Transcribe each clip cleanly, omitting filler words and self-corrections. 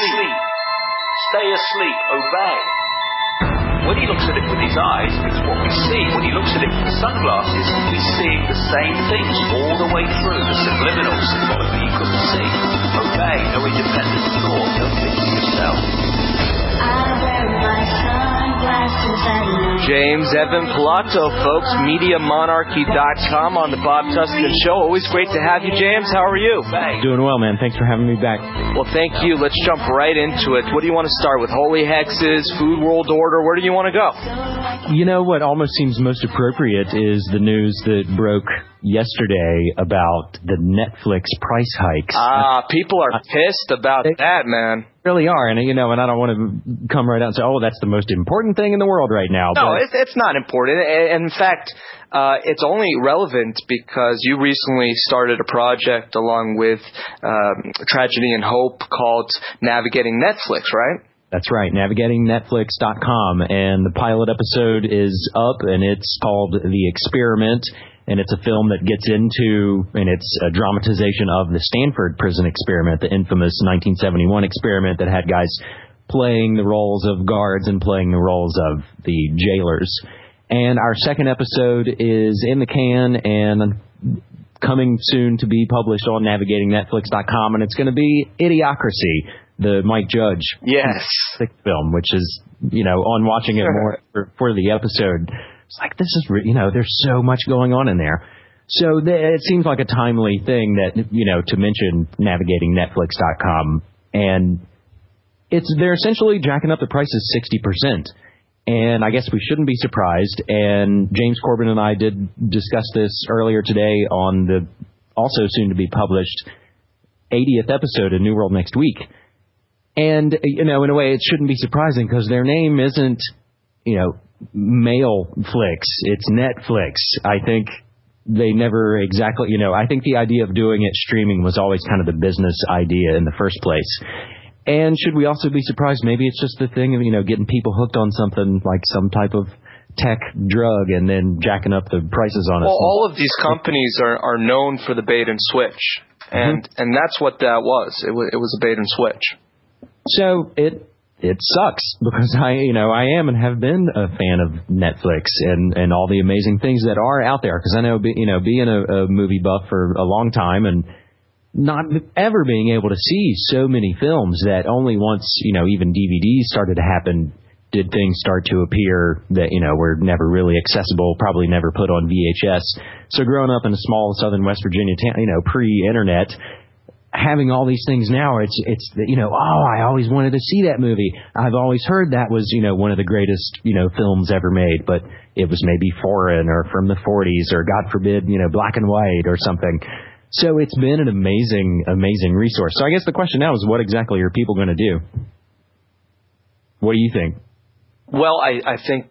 sleep. Stay asleep. Obey. When he looks at it with his eyes, it's what we see. When he looks at it with sunglasses, he's seeing the same things all the way through, the subliminal symbology you couldn't see. Obey, no independent thought, don't think for yourself. I wear my sunglasses at night. James Evan Pilato, folks, MediaMonarchy.com on the Bob Tuscan Show. Always great to have you, James. How are you? Doing well, man. Thanks for having me back. Well, thank you. Let's jump right into it. What do you want to start with? Holy Hexes, Food World Order? Where do you want to go? You know what almost seems most appropriate is the news that broke yesterday about the Netflix price hikes. People are pissed about that, man. Really are, and and I don't want to come right out and say, oh, that's the most important thing in the world right now. No, it's not important. In fact, it's only relevant because you recently started a project along with Tragedy and Hope called Navigating Netflix, right? That's right, navigatingnetflix.com, and the pilot episode is up, and it's called The Experiment. And it's a film that gets into, and it's a dramatization of the Stanford prison experiment, the infamous 1971 experiment that had guys playing the roles of guards and playing the roles of the jailers. And our second episode is in the can and coming soon to be published on navigatingnetflix.com, and it's going to be Idiocracy, the Mike Judge film, which is, on watching it more for the episode. It's like, this is, there's so much going on in there. So it seems like a timely thing that, to mention navigatingnetflix.com. And they're essentially jacking up the prices 60%. And I guess we shouldn't be surprised. And James Corbin and I did discuss this earlier today on the also soon to be published 80th episode of New World Next Week. And, in a way, it shouldn't be surprising because their name isn't, Mail Flicks. It's Netflix. I think they never exactly, I think the idea of doing it streaming was always kind of the business idea in the first place. And should we also be surprised? Maybe it's just the thing of, getting people hooked on something like some type of tech drug and then jacking up the prices on it. Well, all of these companies are known for the bait and switch. And that's what that was. It was a bait and switch. So it sucks because I am and have been a fan of Netflix and all the amazing things that are out there. Because I know, being a movie buff for a long time and not ever being able to see so many films that only once, even DVDs started to happen, did things start to appear that, were never really accessible, probably never put on VHS. So growing up in a small southern West Virginia town, pre-internet, having all these things now, it's I always wanted to see that movie. I've always heard that was, one of the greatest, films ever made, but it was maybe foreign or from the 40s or, God forbid, black and white or something. So it's been an amazing, amazing resource. So I guess the question now is, what exactly are people going to do? What do you think? Well, I think,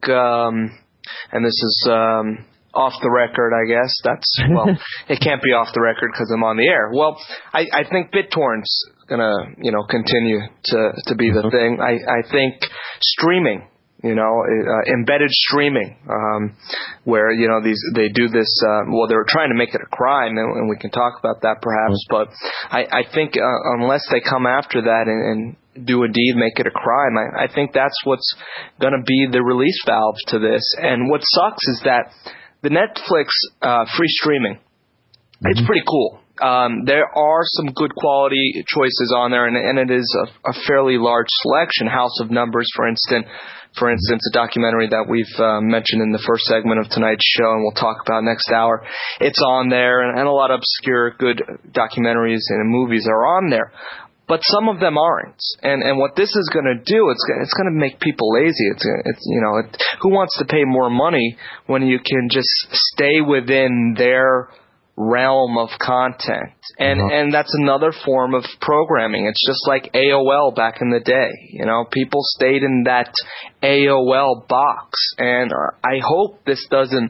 and this is off the record, I guess. It can't be off the record because I'm on the air. Well, I think BitTorrent's gonna, continue to be the thing. I think streaming, embedded streaming, where they do this. They were trying to make it a crime, and we can talk about that perhaps. But I think unless they come after that and do indeed make it a crime, I think that's what's going to be the release valve to this. And what sucks is that the Netflix free streaming, it's pretty cool. There are some good quality choices on there, and it is a fairly large selection. House of Numbers, for instance, a documentary that we've mentioned in the first segment of tonight's show, and we'll talk about next hour. It's on there, and a lot of obscure good documentaries and movies are on there. But some of them aren't, and what this is going to do, it's going to make people lazy. Who wants to pay more money when you can just stay within their realm of content? And that's another form of programming. It's just like AOL back in the day. People stayed in that AOL box, and I hope this doesn't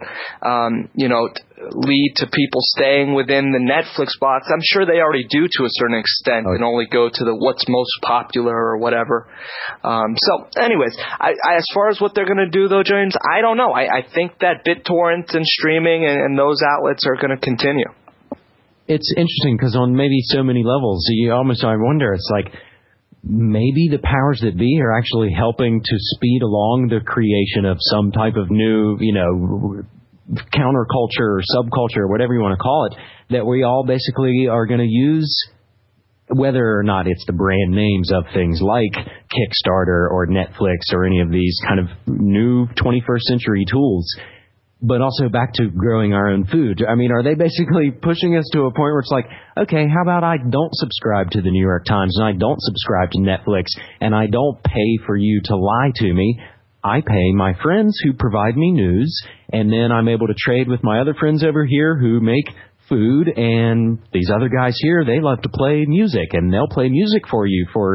lead to people staying within the Netflix box. I'm sure they already do to a certain extent and only go to the what's most popular or whatever. So anyways, as far as what they're going to do though, James, I don't know. I think that BitTorrent and streaming and those outlets are going to continue. It's interesting because on maybe so many levels, I wonder, it's like, maybe the powers that be are actually helping to speed along the creation of some type of new, counterculture or subculture or whatever you want to call it, that we all basically are going to use, whether or not it's the brand names of things like Kickstarter or Netflix or any of these kind of new 21st century tools, but also back to growing our own food. I mean, are they basically pushing us to a point where it's like, okay, how about I don't subscribe to the New York Times and I don't subscribe to Netflix and I don't pay for you to lie to me. I pay my friends who provide me news, and then I'm able to trade with my other friends over here who make food, and these other guys here, they love to play music, and they'll play music for you for,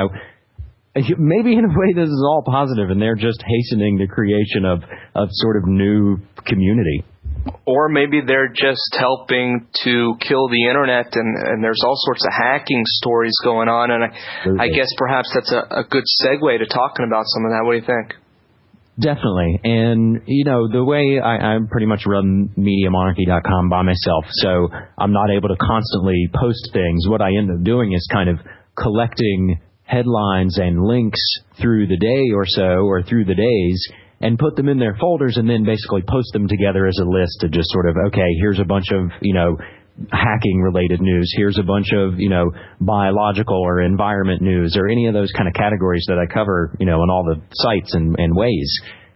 maybe in a way this is all positive, and they're just hastening the creation of sort of new community. Or maybe they're just helping to kill the internet, and there's all sorts of hacking stories going on, and I guess perhaps that's a good segue to talking about some of that. What do you think? Definitely. And, the way I pretty much run MediaMonarchy.com by myself, so I'm not able to constantly post things. What I end up doing is kind of collecting headlines and links through the day or so, or through the days, and put them in their folders and then basically post them together as a list to just sort of, okay, here's a bunch of, hacking related news. Here's a bunch of, biological or environment news or any of those kind of categories that I cover, on all the sites and ways.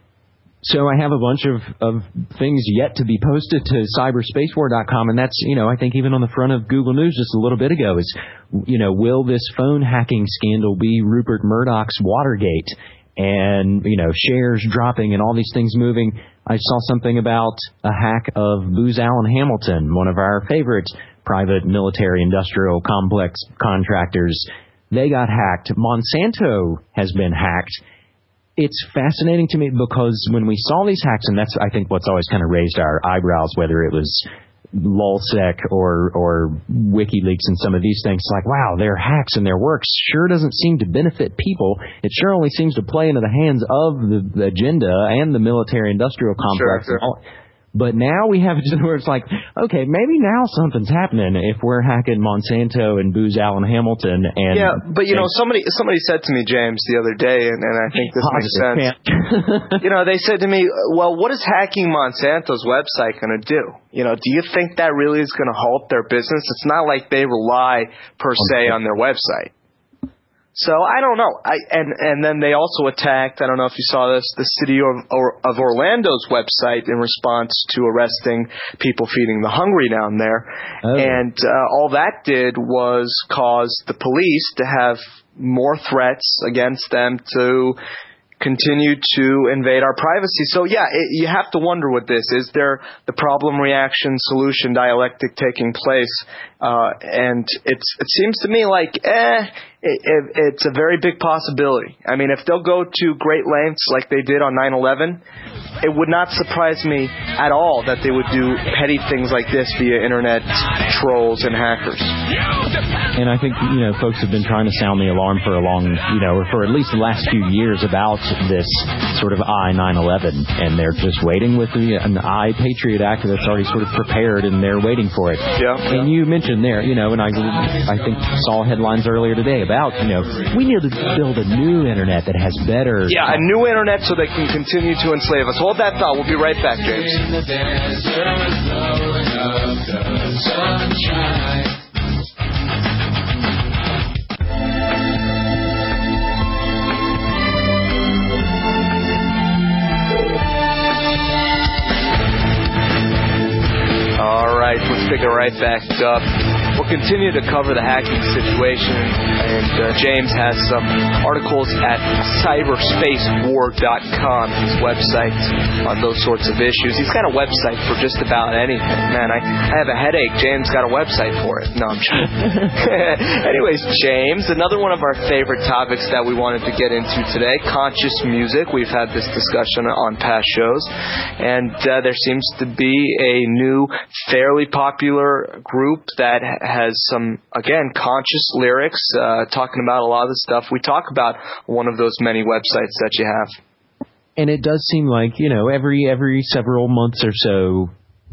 So I have a bunch of things yet to be posted to cyberspacewar.com, and that's, I think even on the front of Google News just a little bit ago is, will this phone hacking scandal be Rupert Murdoch's Watergate? And, shares dropping and all these things moving. I saw something about a hack of Booz Allen Hamilton, one of our favorite private military industrial complex contractors. They got hacked. Monsanto has been hacked. It's fascinating to me because when we saw these hacks, and that's, I think, what's always kind of raised our eyebrows, whether it was LulzSec or WikiLeaks and some of these things, like, wow, their hacks and their works sure doesn't seem to benefit people. It sure only seems to play into the hands of the agenda and the military-industrial complex. Sure. But now we have it where it's like, okay, maybe now something's happening if we're hacking Monsanto and Booz Allen Hamilton. And yeah, but somebody said to me, James, the other day, and I think this makes sense. They said to me, well, what is hacking Monsanto's website going to do? Do you think that really is going to halt their business? It's not like they rely per se on their website. So I don't know. And then they also attacked, I don't know if you saw this, the city of Orlando's website in response to arresting people feeding the hungry down there. Oh. And all that did was cause the police to have more threats against them to continue to invade our privacy. So, yeah, you have to wonder what this is. There the problem, reaction, solution dialectic taking place. And it seems to me like, it's a very big possibility. I mean, if they'll go to great lengths like they did on 9/11, it would not surprise me at all that they would do petty things like this via internet trolls and hackers. And I think, folks have been trying to sound the alarm for a long, or for at least the last few years about this sort of I-9/11, and they're just waiting with an I-Patriot Act that's already sort of prepared, and they're waiting for it. Yeah. And you mentioned there, and I think saw headlines earlier today about, we need to build a new internet that has better... Yeah, a new internet so they can continue to enslave us. Hold that thought. We'll be right back, James. In the desert, blowing up the sunshine. All right, let's pick it right back up. We'll continue to cover the hacking situation, and James has some articles at cyberspacewar.com, his website, on those sorts of issues. He's got a website for just about anything. Man, I have a headache. James got a website for it. No, I'm sure. Anyways, James, another one of our favorite topics that we wanted to get into today, conscious music. We've had this discussion on past shows, and there seems to be a new, fairly popular group that has some, again, conscious lyrics, talking about a lot of the stuff we talk about on one of those many websites that you have. And it does seem like, every several months or so,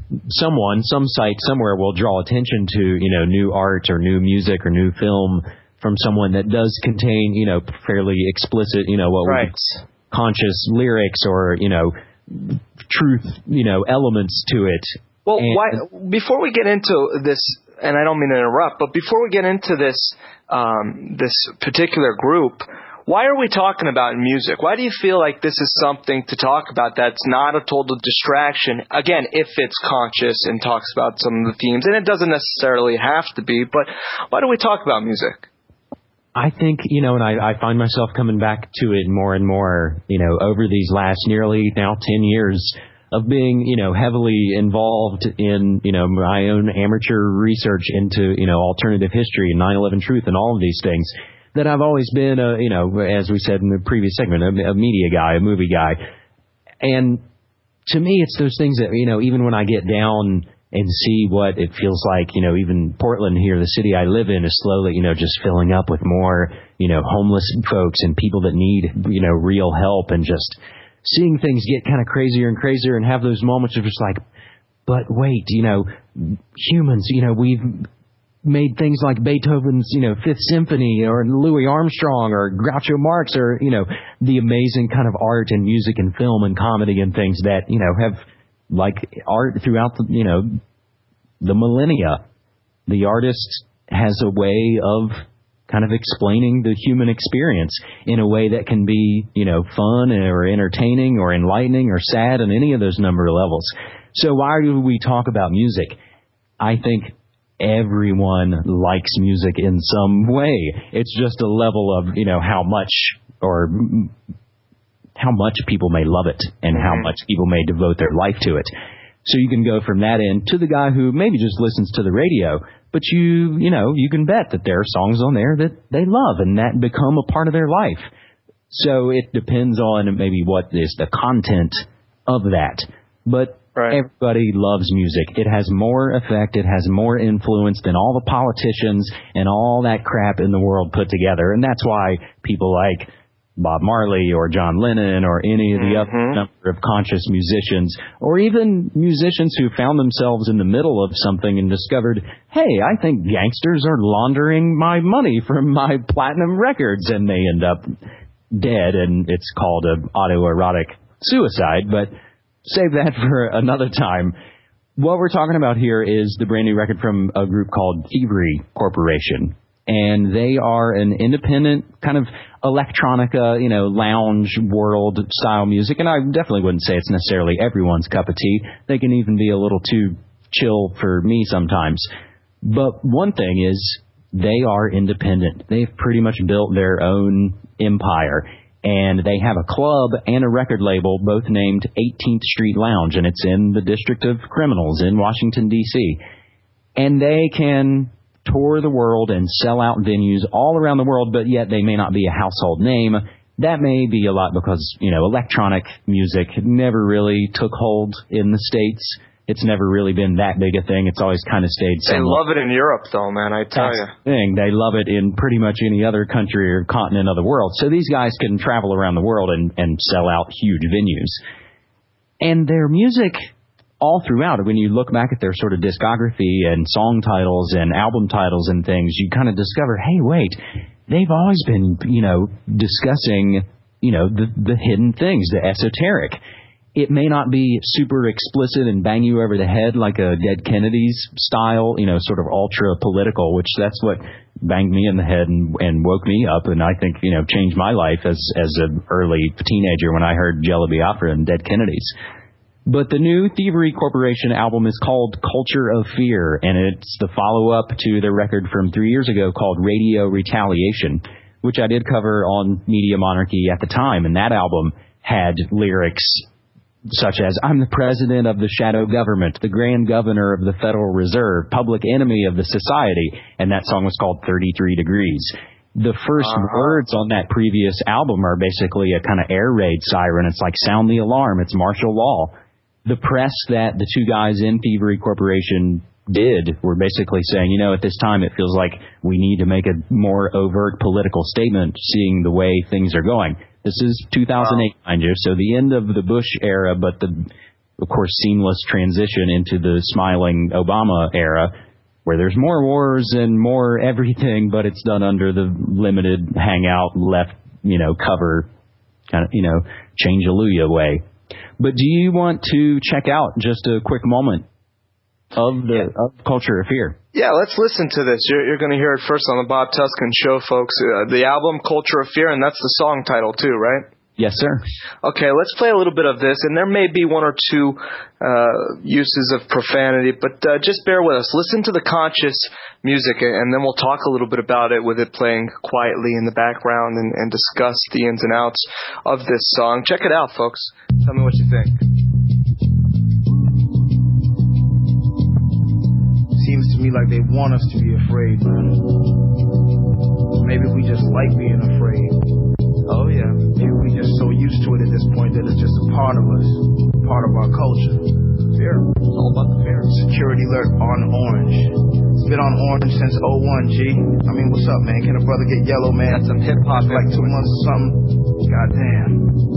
some site somewhere will draw attention to, new art or new music or new film from someone that does contain, fairly explicit, right. Conscious lyrics or, truth, elements to it. Well, before we get into this, and I don't mean to interrupt, but before we get into this particular group, why are we talking about music? Why do you feel like this is something to talk about that's not a total distraction? Again, if it's conscious and talks about some of the themes, and it doesn't necessarily have to be, but why do we talk about music? I think, and I find myself coming back to it more and more, over these last nearly now 10 years of being, heavily involved in, my own amateur research into, alternative history and 9/11 truth and all of these things, that I've always been, as we said in the previous segment, a media guy, a movie guy. And to me, it's those things that, even when I get down and see what it feels like, even Portland here, the city I live in, is slowly, just filling up with more, homeless folks and people that need, real help, and just seeing things get kind of crazier and crazier, and have those moments of just like, but wait, humans, we've made things like Beethoven's, Fifth Symphony, or Louis Armstrong, or Groucho Marx, or, the amazing kind of art and music and film and comedy and things that, have, like art throughout the, the millennia. The artist has a way of kind of explaining the human experience in a way that can be, fun or entertaining or enlightening or sad on any of those number of levels. So why do we talk about music? I think everyone likes music in some way. It's just a level of, how much people may love it and how much people may devote their life to it. So you can go from that end to the guy who maybe just listens to the radio, but you can bet that there are songs on there that they love and that become a part of their life. So it depends on maybe what is the content of that. But everybody loves music. It has more effect. It has more influence than all the politicians and all that crap in the world put together. And that's why people like Bob Marley or John Lennon or any of the other number of conscious musicians, or even musicians who found themselves in the middle of something and discovered, hey, I think gangsters are laundering my money from my platinum records, and they end up dead, and it's called an autoerotic suicide, but save that for another time. What we're talking about here is the brand new record from a group called Thievery Corporation. And they are an independent kind of electronica, lounge world style music. And I definitely wouldn't say it's necessarily everyone's cup of tea. They can even be a little too chill for me sometimes. But one thing is they are independent. They've pretty much built their own empire. And they have a club and a record label, both named 18th Street Lounge. And it's in the District of Criminals in Washington, D.C. And they can tour the world and sell out venues all around the world, but yet they may not be a household name. That may be a lot because, electronic music never really took hold in the States. It's never really been that big a thing. It's always kind of stayed somewhat. They love it in Europe, though, man, I tell you. They love it in pretty much any other country or continent of the world. So these guys can travel around the world and sell out huge venues. And their music, all throughout, when you look back at their sort of discography and song titles and album titles and things, you kind of discover, hey, wait, they've always been, discussing, the hidden things, the esoteric. It may not be super explicit and bang you over the head like a Dead Kennedys style, sort of ultra political, which that's what banged me in the head and woke me up, and I think, changed my life as an early teenager when I heard Jello Biafra and Dead Kennedys. But the new Thievery Corporation album is called Culture of Fear, and it's the follow-up to their record from 3 years ago called Radio Retaliation, which I did cover on Media Monarchy at the time, and that album had lyrics such as, I'm the president of the shadow government, the grand governor of the Federal Reserve, public enemy of the society, and that song was called 33 Degrees. The first words on that previous album are basically a kind of air raid siren. It's like, sound the alarm, it's martial law. The press that the two guys in Thievery Corporation did were basically saying, at this time it feels like we need to make a more overt political statement, seeing the way things are going. This is 2008, mind you, so the end of the Bush era, but of course, seamless transition into the smiling Obama era, where there's more wars and more everything, but it's done under the limited hangout left, cover kind of, change-alleluia way. But do you want to check out just a quick moment of Culture of Fear? Yeah, let's listen to this. You're going to hear it first on the Bob Tuskin Show, folks. The album Culture of Fear, and that's the song title too, right? Yes, sir. Okay, let's play a little bit of this, and there may be one or two uses of profanity, but just bear with us. Listen to the conscious music, and then we'll talk a little bit about it with it playing quietly in the background and discuss the ins and outs of this song. Check it out, folks. Tell me what you think. Seems to me like they want us to be afraid, man. Maybe we just like being afraid. Oh, yeah. Maybe we just so used to it at this point that it's just a part of us, part of our culture. Fear. It's all about the fear. Security alert on orange. It's been on orange since 01, G. I mean, what's up, man? Can a brother get yellow, man? That's some hip-hop. For like 2 months or something? Goddamn.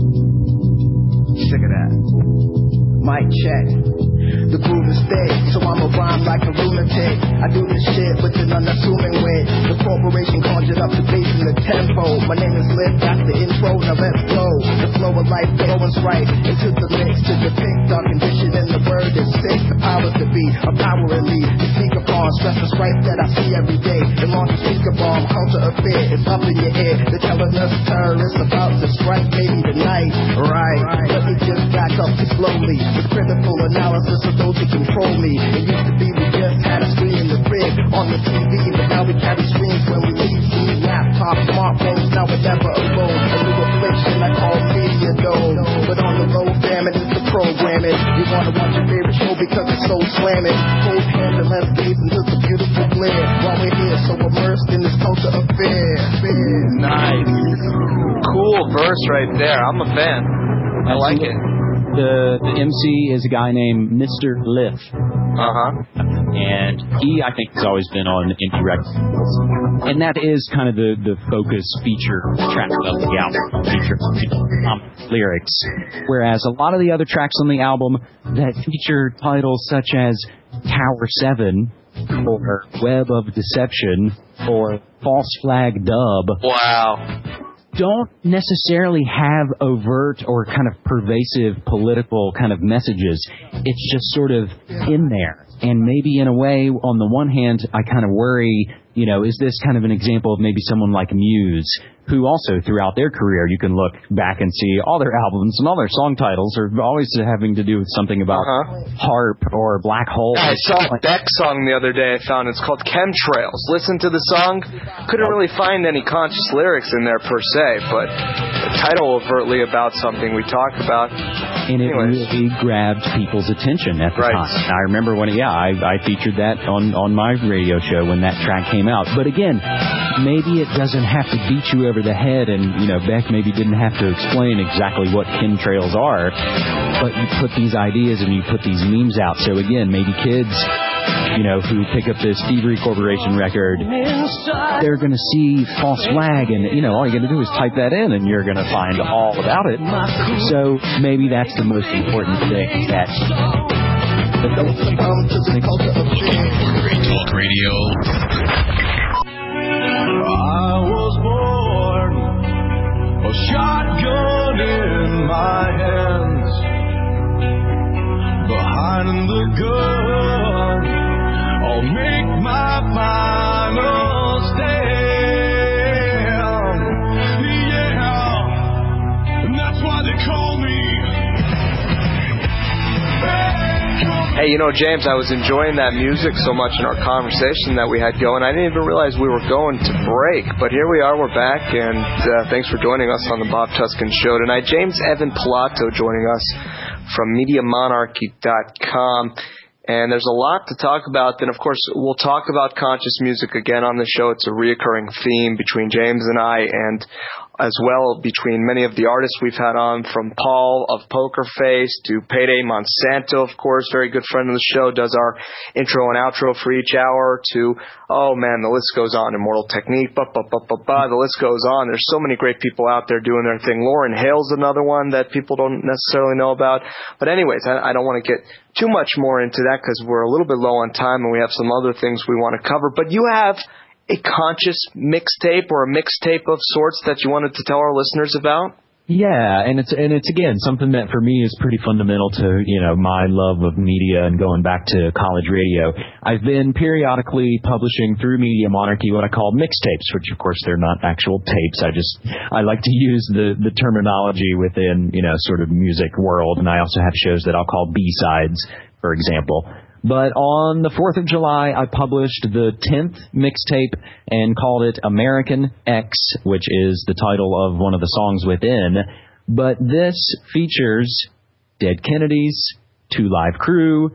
Sick of that. Mic check. The groove is thick, so I'ma rhyme like a lunatic. I do this shit with an unassuming wit. The corporation conjured up the bass and the tempo. My name is Liv, that's the intro, now let's go. The flow of life going right into the mix to depict our condition, and the word is sick. The power to be, a power and lead. To speak upon, stress the strife that I see every day. And launch a speaker bomb, Culture of Fear. It's up in your ear. They're telling us terrorists about to strike maybe tonight. Right, let me just back up slowly. With critical analysis of those who control me. It used to be we just had a screen in the crib on the TV, but now we carry screens when we leave. See laptops, smartphones, now we're never alone. A new affliction I call media dome. But on the road, fam, it is the programming. You wanna watch your favorite show because it's so slamming. Hold hands and let's gaze into the beautiful glare while we're here so immersed in this culture of fear. Nice. Cool verse right there. I'm a fan. I like it. The MC is a guy named Mr. Liff. And he, I think, has always been on indie records. And that is kind of the focus feature track of the album, feature lyrics. Whereas a lot of the other tracks on the album that feature titles such as Tower 7 or Web of Deception or False Flag Dub. Wow. Don't necessarily have overt or kind of pervasive political kind of messages. It's just sort of in there. And maybe in a way, on the one hand, I kind of worry, is this kind of an example of maybe someone like Muse, who also throughout their career, you can look back and see all their albums and all their song titles are always having to do with something about HAARP or black hole. I saw a Beck song the other day I found. It's called Chemtrails. Listen to the song. Couldn't really find any conscious lyrics in there per se, but the title overtly about something we talked about. And it really grabbed people's attention at the time. I remember when, I featured that on my radio show when that track came out. But again, maybe it doesn't have to beat you over the head, and Beck maybe didn't have to explain exactly what chemtrails are, but you put these ideas and you put these memes out. So again, maybe kids who pick up this Thievery Corporation record, they're going to see False Flag, and all you're going to do is type that in and you're going to find all about it. So maybe that's the most important thing. That Great Talk Radio. I was born, a shotgun in my hands, behind the gun, I'll make my final stand, yeah, and that's why they call me. Hey, James, I was enjoying that music so much in our conversation that we had going. I didn't even realize we were going to break, but here we are. We're back, and thanks for joining us on the Bob Tuskin Show tonight. James Evan Pilato joining us from MediaMonarchy.com. And there's a lot to talk about. Then, of course, we'll talk about conscious music again on the show. It's a reoccurring theme between James and I. And as well between many of the artists we've had on, from Paul of Poker Face to Payday Monsanto, of course, very good friend of the show, does our intro and outro for each hour, to, oh man, the list goes on, Immortal Technique, the list goes on. There's so many great people out there doing their thing. Lauryn Hill's another one that people don't necessarily know about. But anyways, I don't want to get too much more into that because we're a little bit low on time and we have some other things we want to cover. But you have a conscious mixtape or a mixtape of sorts that you wanted to tell our listeners about? Yeah, and it's again something that for me is pretty fundamental to, you know, my love of media and going back to college radio. I've been periodically publishing through Media Monarchy what I call mixtapes, which of course they're not actual tapes. I like to use the terminology within, you know, sort of music world, and I also have shows that I'll call B-sides, for example. But on the 4th of July, I published the 10th mixtape and called it American X, which is the title of one of the songs within. But this features Dead Kennedys, Two Live Crew,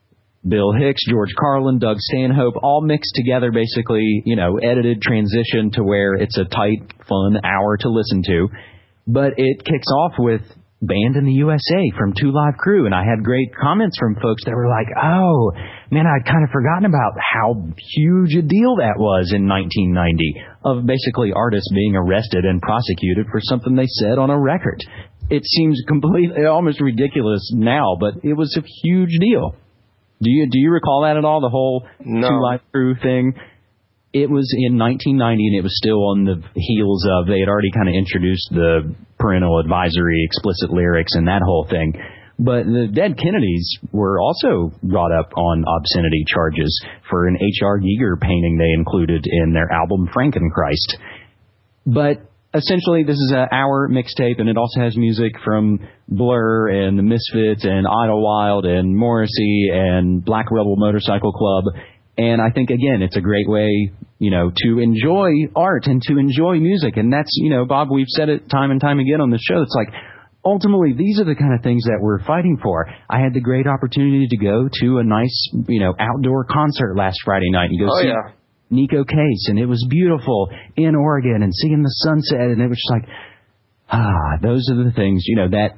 Bill Hicks, George Carlin, Doug Stanhope, all mixed together, basically, you know, edited transition to where it's a tight, fun hour to listen to. But it kicks off with Band in the USA from Two Live Crew, and I had great comments from folks that were like, oh, man, I'd kind of forgotten about how huge a deal that was in 1990, of basically artists being arrested and prosecuted for something they said on a record. It seems completely, almost ridiculous now, but it was a huge deal. Do you recall that at all, the whole Two Live Crew thing? It was in 1990, and it was still on the heels of, they had already kind of introduced the parental advisory, explicit lyrics, and that whole thing. But the Dead Kennedys were also brought up on obscenity charges for an H.R. Giger painting they included in their album Frankenchrist. But essentially, this is an hour mixtape, and it also has music from Blur and the Misfits and Idlewild and Morrissey and Black Rebel Motorcycle Club. And I think, again, it's a great way, you know, to enjoy art and to enjoy music. And that's, you know, Bob, we've said it time and time again on the show. It's like, ultimately, these are the kind of things that we're fighting for. I had the great opportunity to go to a nice, you know, outdoor concert last Friday night and go see Nico Case. And it was beautiful in Oregon and seeing the sunset. And it was just like, those are the things, you know, that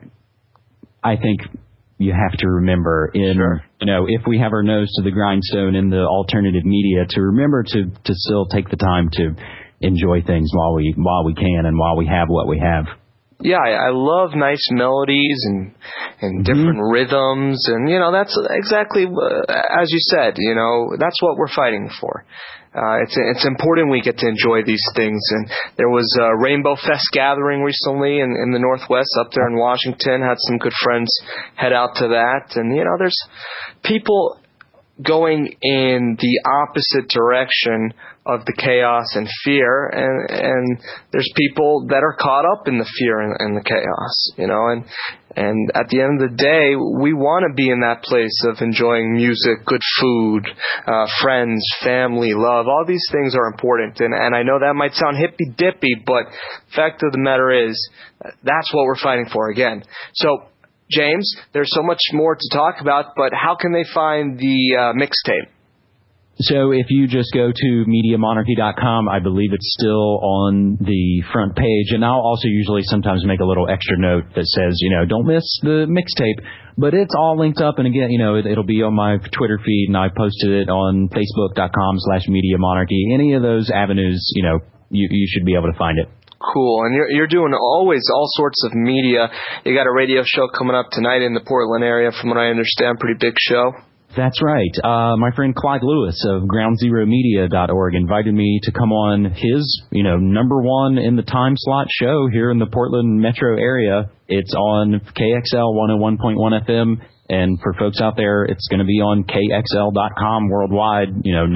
I think you have to remember in, you know, if we have our nose to the grindstone in the alternative media, to remember to still take the time to enjoy things while we can and while we have what we have. Yeah, I love nice melodies and different rhythms, and, you know, that's exactly, as you said, you know, that's what we're fighting for. It's important we get to enjoy these things. And there was a Rainbow Fest gathering recently in the Northwest up there in Washington. Had some good friends head out to that. And, you know, there's people going in the opposite direction of the chaos and fear, and there's people that are caught up in the fear and the chaos, you know, and at the end of the day, we want to be in that place of enjoying music, good food, friends, family, love. All these things are important, and I know that might sound hippy-dippy, but fact of the matter is, that's what we're fighting for again. So, James, there's so much more to talk about, but how can they find the mixtape? So if you just go to MediaMonarchy.com, I believe it's still on the front page. And I'll also usually sometimes make a little extra note that says, you know, don't miss the mixtape. But it's all linked up. And again, you know, it'll be on my Twitter feed, and I posted it on Facebook.com/MediaMonarchy. Any of those avenues, you know, you should be able to find it. Cool. And you're doing always all sorts of media. You got a radio show coming up tonight in the Portland area, from what I understand. Pretty big show. That's right. My friend Clyde Lewis of GroundZeroMedia.org invited me to come on his, you know, #1 in the time slot show here in the Portland metro area. It's on KXL 101.1 FM. And for folks out there, it's going to be on KXL.com worldwide, you know,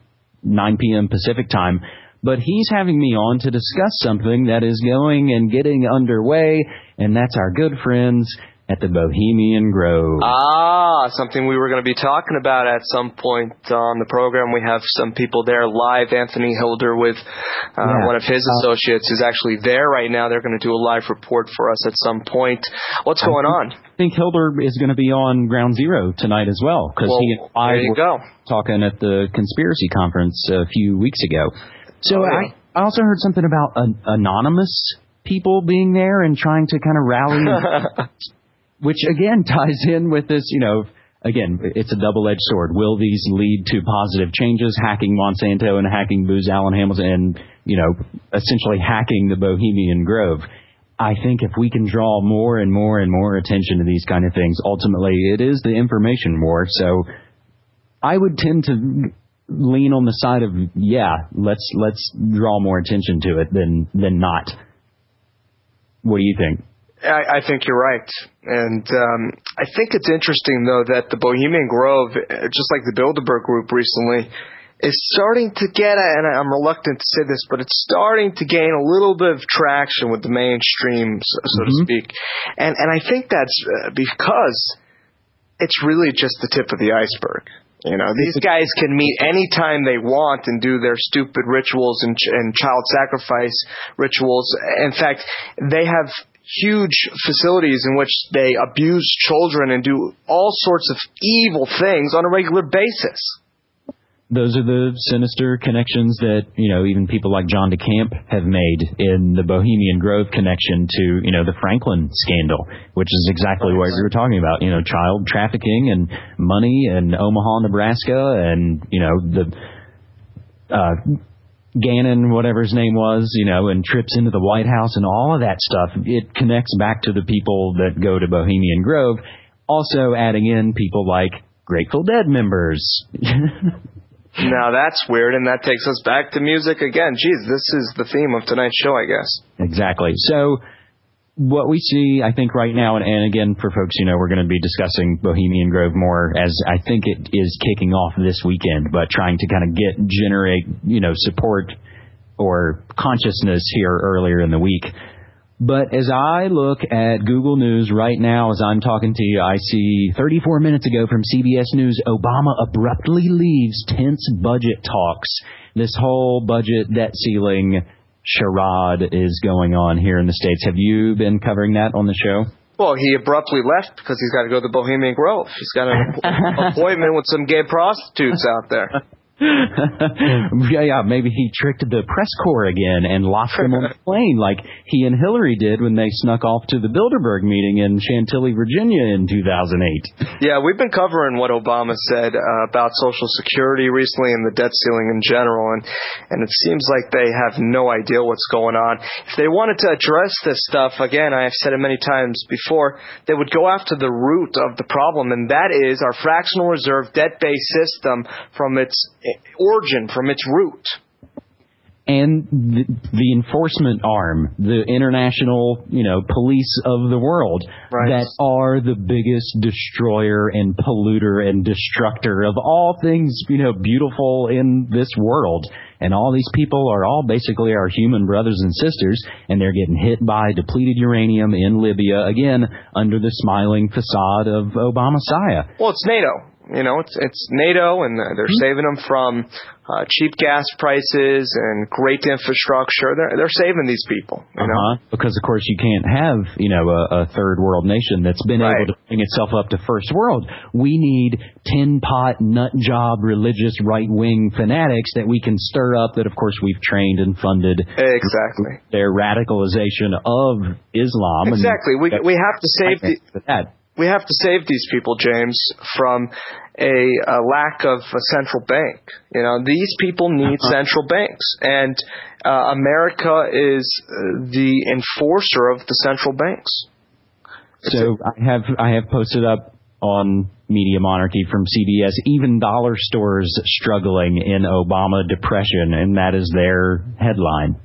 9 p.m. Pacific time. But he's having me on to discuss something that is going and getting underway, and that's our good friends at the Bohemian Grove. Something we were going to be talking about at some point on the program. We have some people there live. Anthony Hilder with one of his associates is actually there right now. They're going to do a live report for us at some point. What's going on? I think Hilder is going to be on Ground Zero tonight as well, because he and I were talking at the Conspiracy Conference a few weeks ago. So I also heard something about Anonymous people being there and trying to kind of rally, which again ties in with this, again, it's a double-edged sword. Will these lead to positive changes, hacking Monsanto and hacking Booz Allen Hamilton and, essentially hacking the Bohemian Grove? I think if we can draw more and more and more attention to these kind of things, ultimately it is the information war. So I would tend to lean on the side of, let's draw more attention to it than not. What do you think? I think you're right. And I think it's interesting, though, that the Bohemian Grove, just like the Bilderberg Group recently, is starting to get, and I'm reluctant to say this, but it's starting to gain a little bit of traction with the mainstream, so to speak. And I think that's because it's really just the tip of the iceberg. These guys can meet anytime they want and do their stupid rituals and child sacrifice rituals. In fact, they have huge facilities in which they abuse children and do all sorts of evil things on a regular basis. Those are the sinister connections that, even people like John DeCamp have made in the Bohemian Grove connection to, the Franklin scandal, which is exactly what we were talking about, child trafficking and money in Omaha, Nebraska, and, the Gannon, whatever his name was, and trips into the White House and all of that stuff. It connects back to the people that go to Bohemian Grove, also adding in people like Grateful Dead members. Now that's weird, and that takes us back to music again. Geez, this is the theme of tonight's show, I guess. Exactly. So what we see, I think, right now, and again, for folks, we're going to be discussing Bohemian Grove more as I think it is kicking off this weekend, but trying to kind of generate, support or consciousness here earlier in the week. But as I look at Google News right now, as I'm talking to you, I see 34 minutes ago from CBS News, Obama abruptly leaves tense budget talks. This whole budget debt ceiling charade is going on here in the States. Have you been covering that on the show? Well, he abruptly left because he's got to go to the Bohemian Grove. He's got an appointment with some gay prostitutes out there. Yeah, maybe he tricked the press corps again and locked them on the plane like he and Hillary did when they snuck off to the Bilderberg meeting in Chantilly, Virginia in 2008. Yeah, we've been covering what Obama said about Social Security recently and the debt ceiling in general, and it seems like they have no idea what's going on. If they wanted to address this stuff, again, I have said it many times before, they would go after the root of the problem, and that is our fractional reserve debt-based system from its origin, from its root. And the enforcement arm, the international, police of the world, right, that are the biggest destroyer and polluter and destructor of all things, beautiful in this world. And all these people are all basically our human brothers and sisters, and they're getting hit by depleted uranium in Libya, again, under the smiling facade of Obama-Messiah. Well, it's NATO. It's NATO, and they're saving them from cheap gas prices and great infrastructure. They're saving these people. Because, of course, you can't have, a third world nation that's been able to bring itself up to first world. We need tin-pot, nut-job, religious right-wing fanatics that we can stir up that, of course, we've trained and funded. Exactly. Their radicalization of Islam. Exactly. We have to save We have to save these people, James, from a lack of a central bank. These people need central banks, and America is the enforcer of the central banks. So I have posted up on Media Monarchy from CBS, even dollar stores struggling in Obama depression, and that is their headline.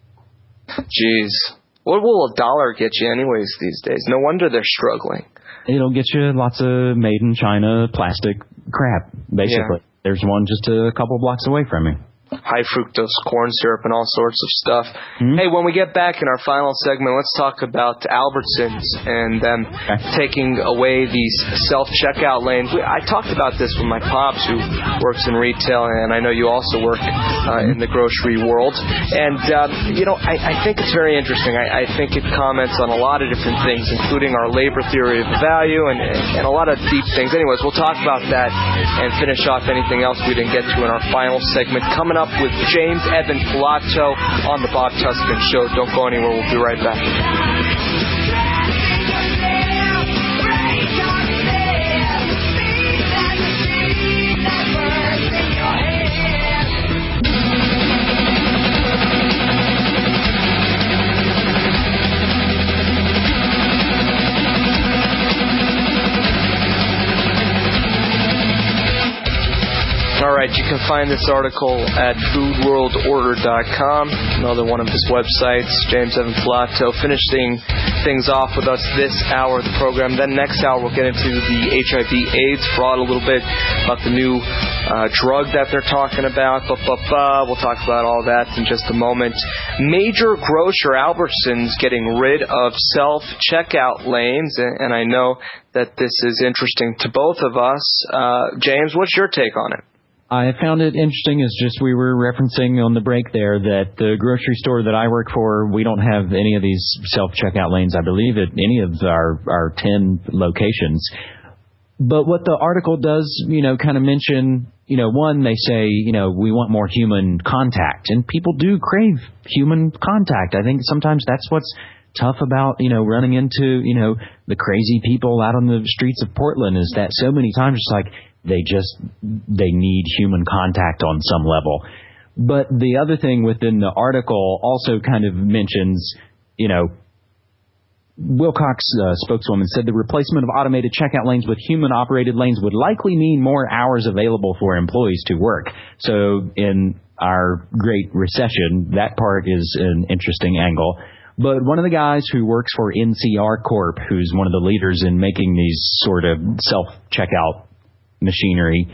Jeez. What will a dollar get you anyways these days? No wonder they're struggling. It'll get you lots of made in China plastic crap, basically. Yeah. There's one just a couple blocks away from me. High fructose corn syrup and all sorts of stuff. Mm-hmm. Hey, when we get back in our final segment, let's talk about Albertsons and them taking away these self-checkout lanes. I talked about this with my pops, who works in retail, and I know you also work in the grocery world. And, I think it's very interesting. I think it comments on a lot of different things, including our labor theory of value and a lot of deep things. Anyways, we'll talk about that and finish off anything else we didn't get to in our final segment coming coming up with James Evan Pilato on the Bob Tuskin Show. Don't go anywhere. We'll be right back. All right, you can find this article at foodworldorder.com, another one of his websites. James Evan Pilato finishing things off with us this hour of the program. Then next hour we'll get into the HIV/AIDS fraud a little bit, about the new drug that they're talking about. We'll talk about all that in just a moment. Major grocer Albertsons getting rid of self-checkout lanes, and I know that this is interesting to both of us. James, what's your take on it? I found it interesting, as just we were referencing on the break there, that the grocery store that I work for, we don't have any of these self-checkout lanes, I believe, at any of our 10 locations. But what the article does, kind of mention, one, they say, we want more human contact. And people do crave human contact. I think sometimes that's what's tough about, running into, the crazy people out on the streets of Portland, is that so many times it's like, they need human contact on some level. But the other thing within the article also kind of mentions, Wilcox spokeswoman said the replacement of automated checkout lanes with human-operated lanes would likely mean more hours available for employees to work. So in our Great Recession, that part is an interesting angle. But one of the guys who works for NCR Corp., who's one of the leaders in making these sort of self-checkout machinery,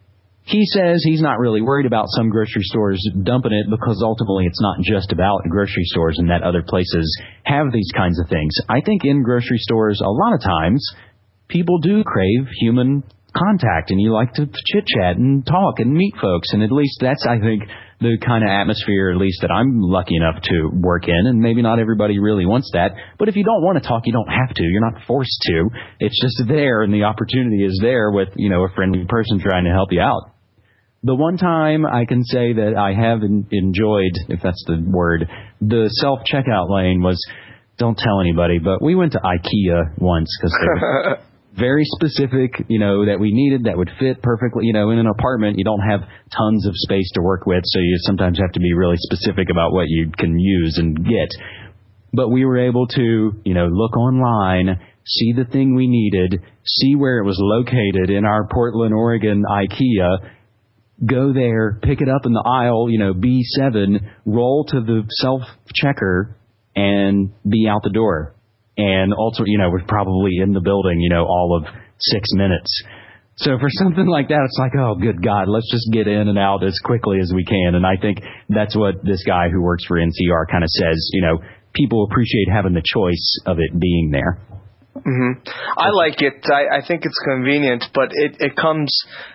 he says he's not really worried about some grocery stores dumping it, because ultimately it's not just about grocery stores, and that other places have these kinds of things. I think in grocery stores, a lot of times, people do crave human contact, and you like to chit-chat and talk and meet folks, and at least that's, I think, the kind of atmosphere, at least that I'm lucky enough to work in, and maybe not everybody really wants that. But if you don't want to talk, you don't have to. You're not forced to. It's just there, and the opportunity is there with, a friendly person trying to help you out. The one time I can say that I have enjoyed, if that's the word, the self-checkout lane was, don't tell anybody, but we went to IKEA once, because they were very specific, that we needed, that would fit perfectly. In an apartment, you don't have tons of space to work with, so you sometimes have to be really specific about what you can use and get. But we were able to, look online, see the thing we needed, see where it was located in our Portland, Oregon IKEA, go there, pick it up in the aisle, B7, roll to the self-checker, and be out the door. And also, we're probably in the building, all of 6 minutes. So for something like that, it's like, oh, good God, let's just get in and out as quickly as we can. And I think that's what this guy who works for NCR kind of says, people appreciate having the choice of it being there. Mm-hmm. I like it. I think it's convenient, but it comes.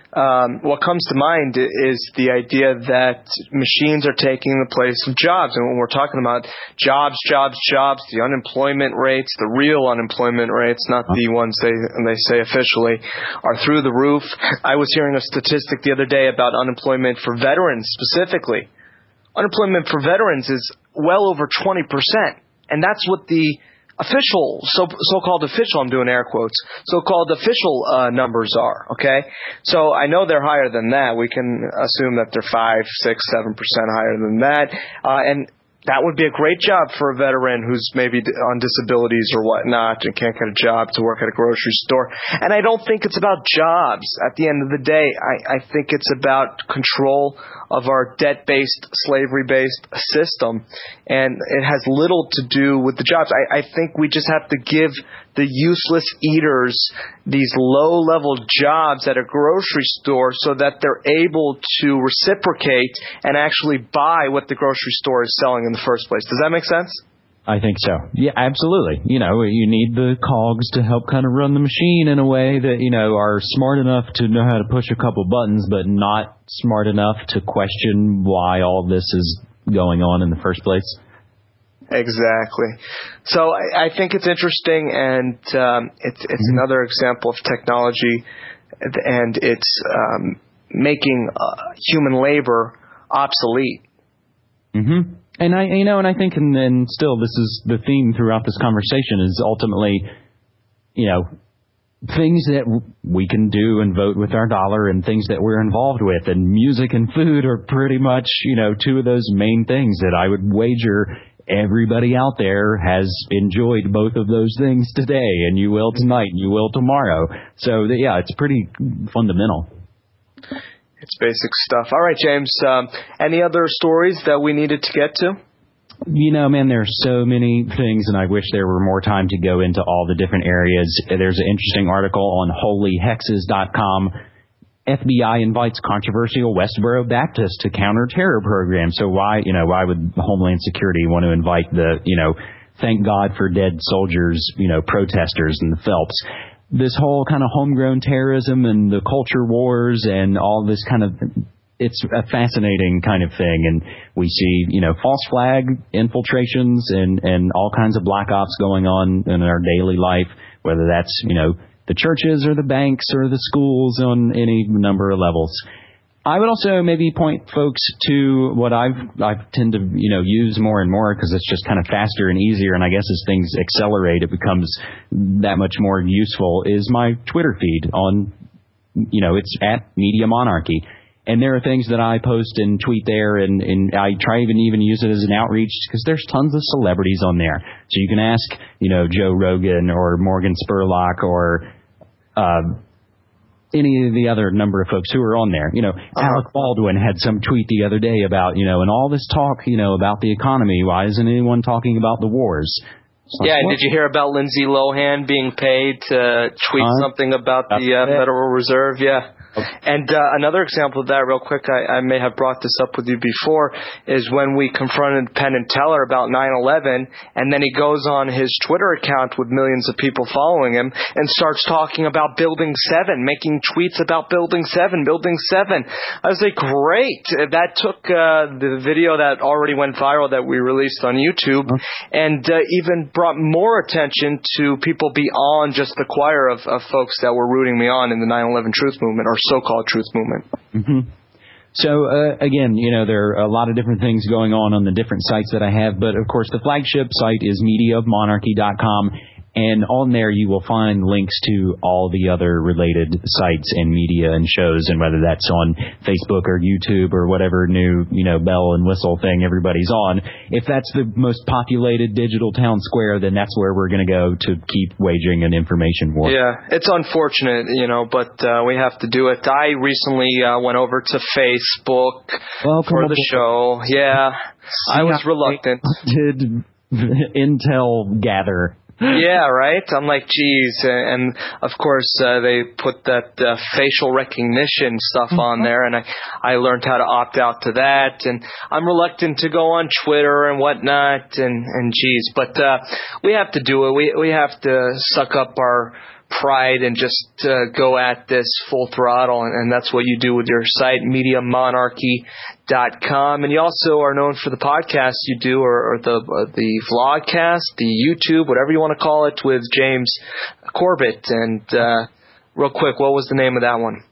What comes to mind is the idea that machines are taking the place of jobs, and when we're talking about jobs, the unemployment rates, the real unemployment rates, not the ones they say officially, are through the roof. I was hearing a statistic the other day about unemployment for veterans specifically. Unemployment for veterans is well over 20%, and that's what the official, so-called official, I'm doing air quotes, so-called official numbers are, okay? So I know they're higher than that. We can assume that they're 5, 6, 7% higher than that. And that would be a great job for a veteran who's maybe on disabilities or whatnot and can't get a job to work at a grocery store. And I don't think it's about jobs. At the end of the day, I think it's about control of our debt-based, slavery-based system. And it has little to do with the jobs. I think we just have to give the useless eaters these low-level jobs at a grocery store so that they're able to reciprocate and actually buy what the grocery store is selling in the first place. Does that make sense? I think so. Yeah, absolutely. You need the cogs to help kind of run the machine in a way that, are smart enough to know how to push a couple buttons, but not smart enough to question why all this is going on in the first place. Exactly. So I think it's interesting, and it's another example of technology, and it's making human labor obsolete. Mm-hmm. And I think, and still, this is the theme throughout this conversation is ultimately, things that we can do and vote with our dollar and things that we're involved with. And music and food are pretty much, two of those main things that I would wager everybody out there has enjoyed both of those things today, and you will tonight, and you will tomorrow. So, yeah, it's pretty fundamental. It's basic stuff. All right, James, any other stories that we needed to get to? Man, there's so many things, and I wish there were more time to go into all the different areas. There's an interesting article on holyhexes.com. FBI invites controversial Westboro Baptist to counter terror program. So why would Homeland Security want to invite the, thank God for dead soldiers, protesters in the Phelps? This whole kind of homegrown terrorism and the culture wars and all this kind of, it's a fascinating kind of thing. And we see, false flag infiltrations and all kinds of black ops going on in our daily life, whether that's, the churches or the banks or the schools on any number of levels. I would also maybe point folks to what I tend to, use more and more because it's just kind of faster and easier. And I guess as things accelerate, it becomes that much more useful is my Twitter feed on, it's at Media Monarchy. And there are things that I post and tweet there, and I try even use it as an outreach because there's tons of celebrities on there. So you can ask, Joe Rogan or Morgan Spurlock or any of the other number of folks who are on there. Alec Baldwin had some tweet the other day about, and all this talk, about the economy. Why isn't anyone talking about the wars? Yeah, and did you hear about Lindsay Lohan being paid to tweet something about the Federal Reserve? Yeah. And another example of that, real quick, I may have brought this up with you before, is when we confronted Penn and Teller about 9/11, and then he goes on his Twitter account with millions of people following him and starts talking about Building 7, making tweets about Building 7. I was like, great. That took the video that already went viral that we released on YouTube and even brought more attention to people beyond just the choir of folks that were rooting me on in the 9/11 Truth Movement, or so-called Truth Movement. Mm-hmm. So, again, there are a lot of different things going on the different sites that I have, but, of course, the flagship site is mediaofmonarchy.com, and on there you will find links to all the other related sites and media and shows, and whether that's on Facebook or YouTube or whatever new, bell and whistle thing everybody's on. If that's the most populated digital town square, then that's where we're going to go to keep waging an information war. Yeah, it's unfortunate, but we have to do it. I recently went over to Facebook for the show. Yeah, I was reluctant. Did intel gather? Yeah, right? I'm like, geez. And, of course, they put that facial recognition stuff on there, and I learned how to opt out to that. And I'm reluctant to go on Twitter and whatnot, and geez. But we have to do it. We have to suck up our pride and just go at this full throttle, and that's what you do with your site, MediaMonarchy.com. And you also are known for the podcast you do, or the vlogcast, the YouTube, whatever you want to call it, with James Corbett. And real quick, what was the name of that one?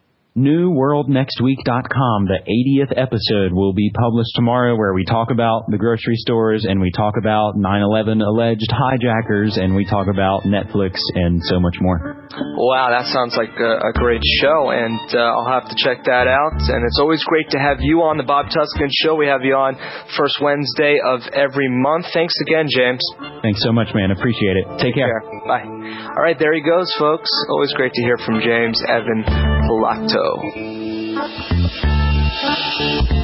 NewWorldNextWeek.com. The 80th episode will be published tomorrow, where we talk about the grocery stores and we talk about 9/11 alleged hijackers and we talk about Netflix and so much more. Wow, that sounds like a great show, and I'll have to check that out. And it's always great to have you on the Bob Tuskin Show. We have you on first Wednesday of every month. Thanks again, James. Thanks so much, man. Appreciate it. Take care. Bye. All right, there he goes, folks. Always great to hear from James Evan Pilato.